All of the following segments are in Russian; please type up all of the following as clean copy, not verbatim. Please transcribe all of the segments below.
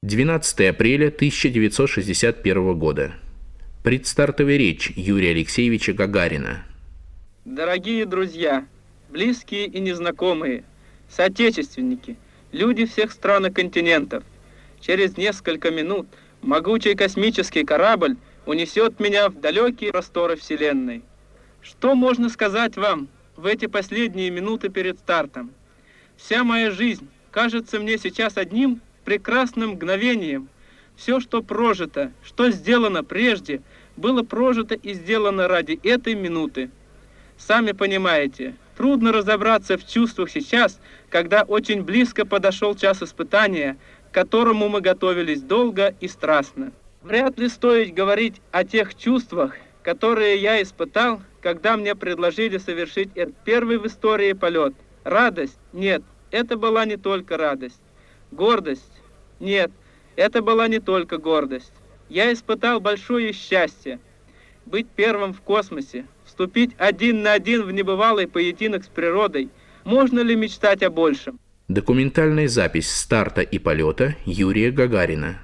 12 апреля 1961 года. Предстартовая речь Юрия Алексеевича Гагарина. Дорогие друзья, близкие и незнакомые, соотечественники, люди всех стран и континентов, через несколько минут могучий космический корабль унесет меня в далекие просторы Вселенной. Что можно сказать вам в эти последние минуты перед стартом? Вся моя жизнь кажется мне сейчас одним прекрасным мгновением. Все, что прожито, что сделано прежде, было прожито и сделано ради этой минуты. Сами понимаете, трудно разобраться в чувствах сейчас, когда очень близко подошел час испытания, к которому мы готовились долго и страстно. Вряд ли стоит говорить о тех чувствах, которые я испытал, когда мне предложили совершить этот первый в истории полет. Радость? Нет, это была не только радость. Гордость? Нет, это была не только гордость. Я испытал большое счастье быть первым в космосе, вступить один на один в небывалый поединок с природой. Можно ли мечтать о большем? Документальная запись старта и полета Юрия Гагарина.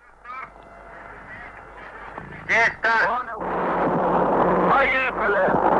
Здесь старт. Поехали!